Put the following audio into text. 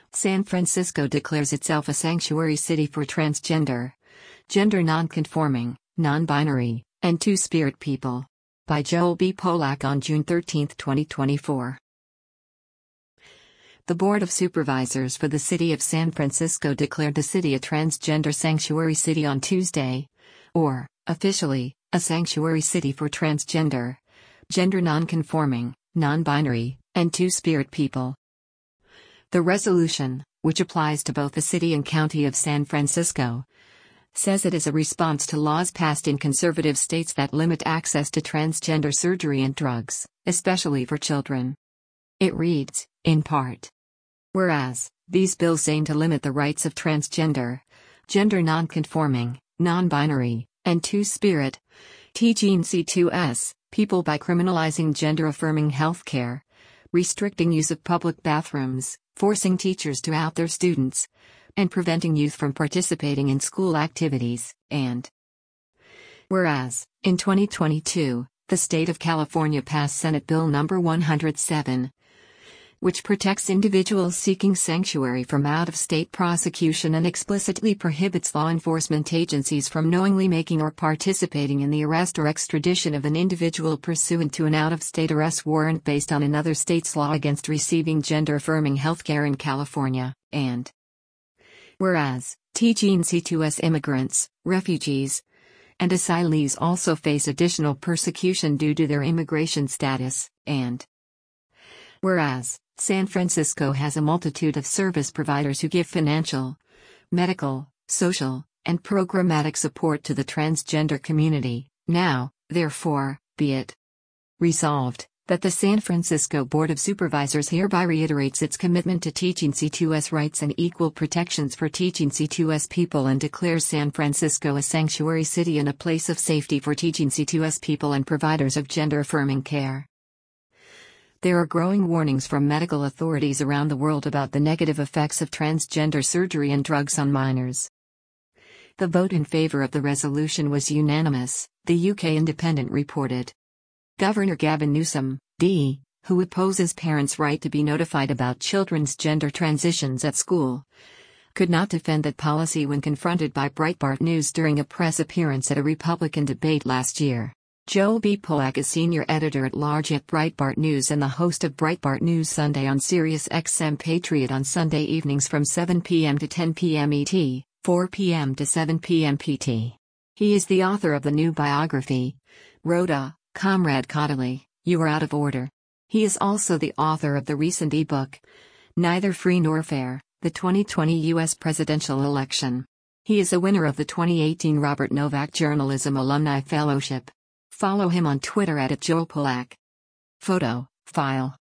San Francisco declares itself a sanctuary city for transgender, gender non-conforming, non-binary, and two-spirit people. By Joel B. Polak on June 13, 2024. The Board of Supervisors for the City of San Francisco declared the city a transgender sanctuary city on Tuesday, or, officially, a sanctuary city for transgender, gender non-conforming, non-binary, and two-spirit people. The resolution, which applies to both the city and county of San Francisco, says it is a response to laws passed in conservative states that limit access to transgender surgery and drugs, especially for children. It reads, in part, whereas, these bills aim to limit the rights of transgender, gender non-conforming, non-binary, and two-spirit TGNC2S people by criminalizing gender-affirming healthcare, restricting use of public bathrooms, forcing teachers to out their students, and preventing youth from participating in school activities, and whereas, in 2022, the state of California passed Senate Bill No. 107, which protects individuals seeking sanctuary from out-of-state prosecution and explicitly prohibits law enforcement agencies from knowingly making or participating in the arrest or extradition of an individual pursuant to an out-of-state arrest warrant based on another state's law against receiving gender-affirming healthcare in California, and whereas, TGNC2S immigrants, refugees, and asylees also face additional persecution due to their immigration status, and whereas, San Francisco has a multitude of service providers who give financial, medical, social, and programmatic support to the transgender community. Now, therefore, be it resolved that the San Francisco Board of Supervisors hereby reiterates its commitment to TGNC2S rights and equal protections for TGNC2S people and declares San Francisco a sanctuary city and a place of safety for TGNC2S people and providers of gender-affirming care. There are growing warnings from medical authorities around the world about the negative effects of transgender surgery and drugs on minors. The vote in favor of the resolution was unanimous, the UK Independent reported. Governor Gavin Newsom, D., who opposes parents' right to be notified about children's gender transitions at school, could not defend that policy when confronted by Breitbart News during a press appearance at a Republican debate last year. Joel B. Polak is senior editor-at-large at Breitbart News and the host of Breitbart News Sunday on Sirius XM Patriot on Sunday evenings from 7 p.m. to 10 p.m. ET, 4 p.m. to 7 p.m. PT. He is the author of the new biography, Rhoda, Comrade Caudalie, You Are Out of Order. He is also the author of the recent ebook, Neither Free Nor Fair, the 2020 U.S. Presidential Election. He is a winner of the 2018 Robert Novak Journalism Alumni Fellowship. Follow him on Twitter @JoelPolak. Photo, file.